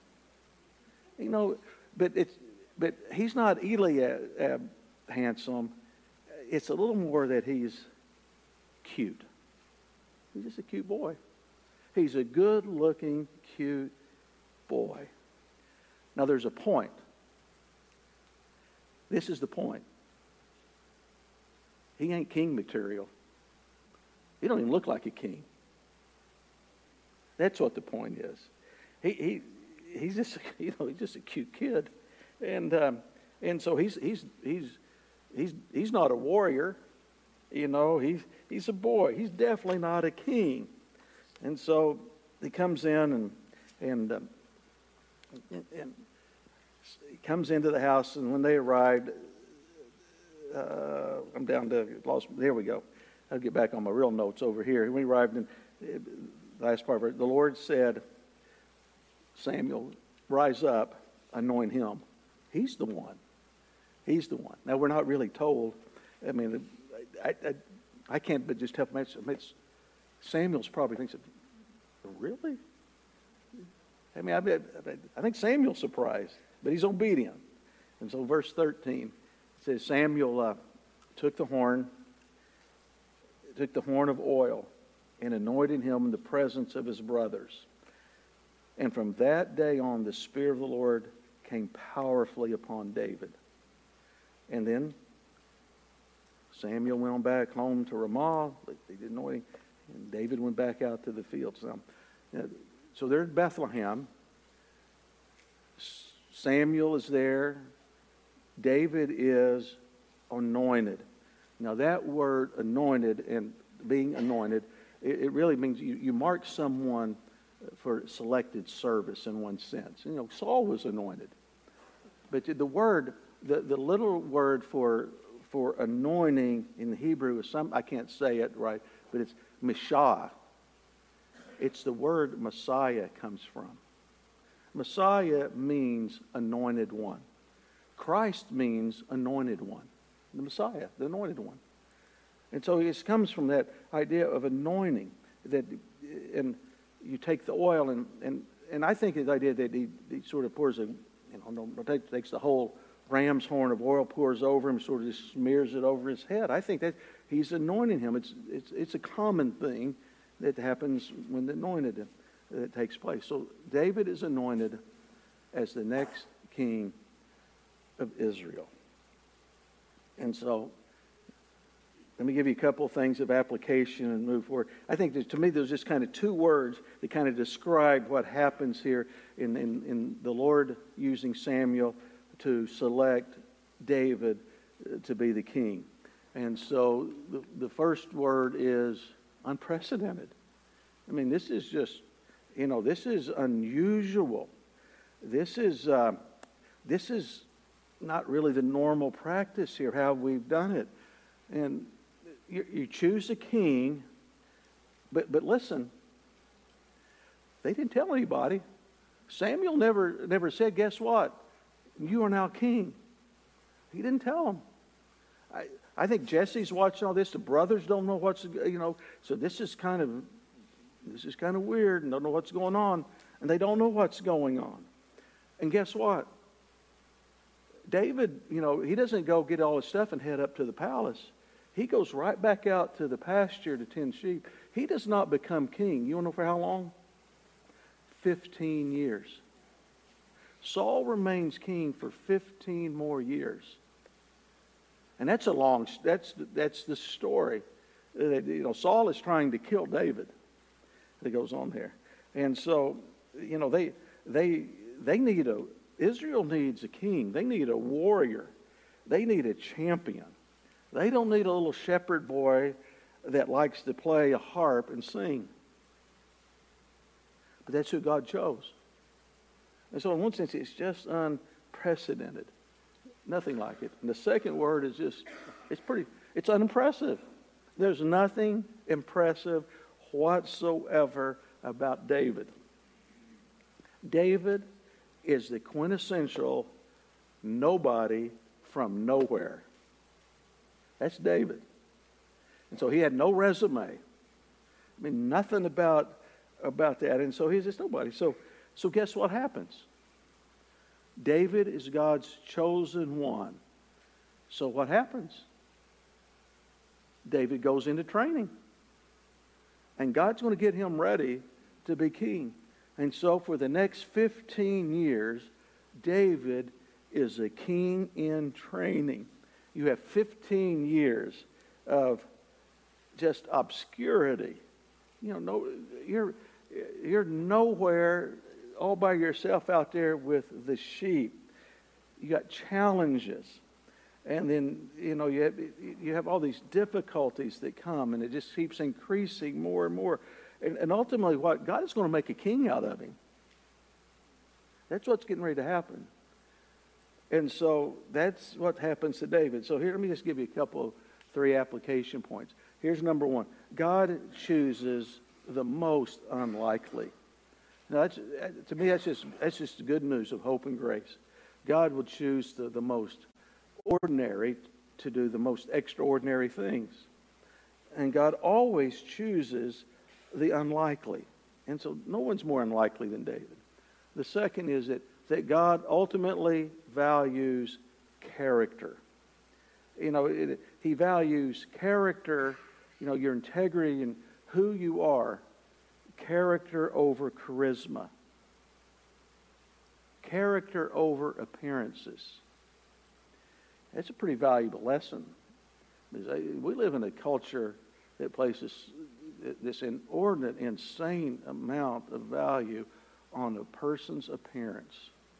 But he's not Eliab handsome. It's a little more that he's cute. He's just a cute boy. He's a good-looking, cute boy. Now, there's a point. This is the point. He ain't king material. He don't even look like a king. That's what the point is. He's just he's just a cute kid, and so he's not a warrior. He's a boy. He's definitely not a king. And so he comes in and he comes into the house, and when they arrived, I'm down to lost. There we go. I'll get back on my real notes over here. When we arrived in the last part of it, the Lord said, Samuel, rise up, anoint him. He's the one. He's the one. Now, we're not really told. I mean, I can't but just tell. Samuel's probably thinks, really? I mean, I think Samuel's surprised, but he's obedient. And so verse 13 says, Samuel took the horn of oil and anointed him in the presence of his brothers. And from that day on, the Spirit of the Lord came powerfully upon David. And then Samuel went on back home to Ramah. They didn't know him. And David went back out to the fields. So they're in Bethlehem. Samuel is there. David is anointed. Now that word anointed and being anointed, it really means you mark someone for selected service in one sense. Saul was anointed. But the word, the little word for anointing in the Hebrew is I can't say it right, but it's Mishah. It's the word Messiah comes from. Messiah means anointed one. Christ means anointed one. The Messiah, the anointed one. And so it comes from that idea of anointing. And you take the oil and I think the idea that he sort of pours takes the whole ram's horn of oil, pours over him, sort of just smears it over his head. I think that He's anointing him. It's a common thing that happens when the anointed that takes place. So David is anointed as the next king of Israel. And so let me give you a couple of things of application and move forward. I think that, to me, there's just kind of two words that kind of describe what happens here in the Lord using Samuel to select David to be the king. And so the first word is unprecedented. I mean, this is just, this is unusual. This is not really the normal practice here, how we've done it. And you choose a king, but listen, they didn't tell anybody. Samuel never said, guess what? You are now king. He didn't tell them. I think Jesse's watching all this. The brothers don't know so this is kind of weird and don't know what's going on. And they don't know what's going on. And guess what? David, he doesn't go get all his stuff and head up to the palace. He goes right back out to the pasture to tend sheep. He does not become king. You want to know for how long? 15 years. Saul remains king for 15 more years. And that's the story. Saul is trying to kill David. That goes on there. And so, Israel needs a king. They need a warrior. They need a champion. They don't need a little shepherd boy that likes to play a harp and sing. But that's who God chose. And so in one sense, it's just unprecedented. Nothing like it. And the second word is it's unimpressive. There's nothing impressive whatsoever about David. David is the quintessential nobody from nowhere. That's David. And so he had no resume. I mean, nothing about that. And so he's just nobody. So guess what happens? David is God's chosen one. So what happens? David goes into training. And God's going to get him ready to be king. And so for the next 15 years, David is a king in training. You have 15 years of just obscurity. You're nowhere all by yourself out there with the sheep. You got challenges. And then, you have all these difficulties that come, and it just keeps increasing more and more. And ultimately, what God is going to make a king out of him. That's what's getting ready to happen. And so that's what happens to David. So here, let me just give you three application points. Here's number one. God chooses the most unlikely. Now, to me, that's just the good news of hope and grace. God will choose the most ordinary to do the most extraordinary things. And God always chooses the unlikely. And so no one's more unlikely than David. The second is that God ultimately values character. He values character, your integrity and who you are. Character over charisma. Character over appearances. That's a pretty valuable lesson. We live in a culture that places this inordinate, insane amount of value on a person's appearance.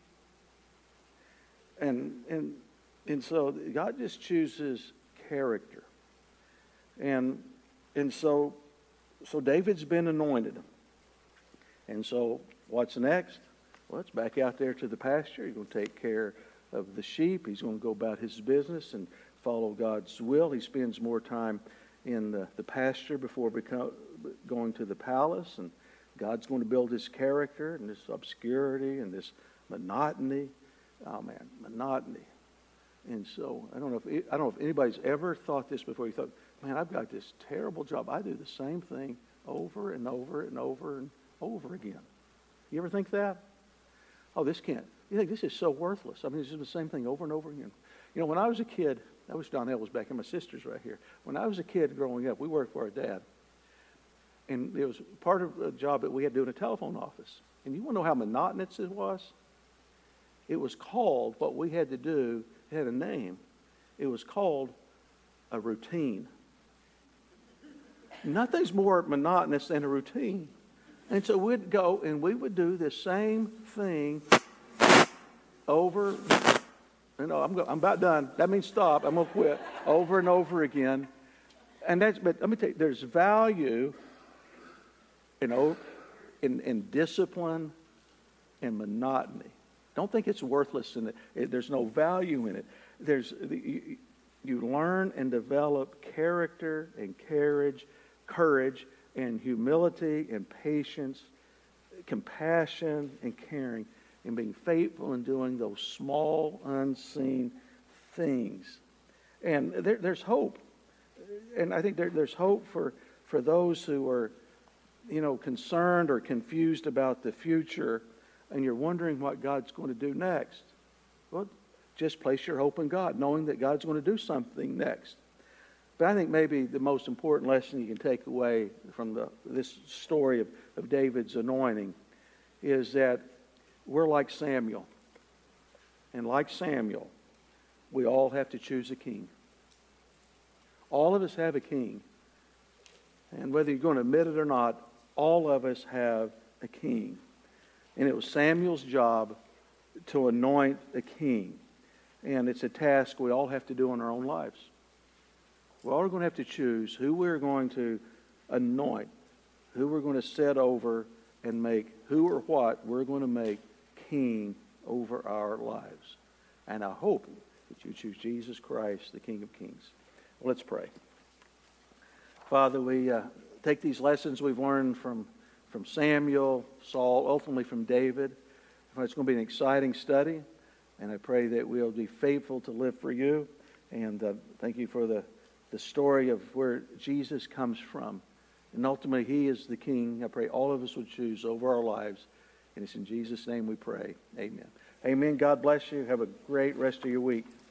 And so God just chooses character. And so David's been anointed. And so what's next? Well, it's back out there to the pasture. He's going to take care of the sheep. He's going to go about his business and follow God's will. He spends more time in the pasture before going to the palace. And God's going to build his character and this obscurity and this monotony. Oh man, monotony. And so I don't know if anybody's ever thought this before. You thought, man, I've got this terrible job. I do the same thing over and over and over and over again. You ever think that? Oh, you think this is so worthless. I mean, it's just the same thing over and over again. When I was a kid, I wish Donnell was back, and my sister's right here. When I was a kid growing up, we worked for our dad. And it was part of a job that we had to do in a telephone office. And you want to know how monotonous it was? It was called, what we had to do, it had a name. It was called a routine. Nothing's more monotonous than a routine. And so we'd go and we would do the same thing over. I'm about done. That means stop. I'm going to quit. Over and over again. But let me tell you, there's value in discipline and monotony. Don't think it's worthless in it. There's no value in it. You learn and develop character and courage and humility and patience, compassion and caring, and being faithful in doing those small, unseen things. And there's hope. And I think there's hope for those who are, concerned or confused about the future, and you're wondering what God's going to do next. Well, just place your hope in God, knowing that God's going to do something next. But I think maybe the most important lesson you can take away from this story of David's anointing is that we're like Samuel. And like Samuel, we all have to choose a king. All of us have a king. And whether you're going to admit it or not, all of us have a king. And it was Samuel's job to anoint a king. And it's a task we all have to do in our own lives. We're all going to have to choose who we're going to anoint, who we're going to set over and make, who or what we're going to make king over our lives. And I hope that you choose Jesus Christ, the King of Kings. Well, let's pray. Father, we take these lessons we've learned from Samuel, Saul, ultimately from David. It's going to be an exciting study, and I pray that we'll be faithful to live for you. And thank you for the story of where Jesus comes from. And ultimately, he is the King. I pray all of us would choose over our lives. And it's in Jesus' name we pray. Amen. Amen. God bless you. Have a great rest of your week.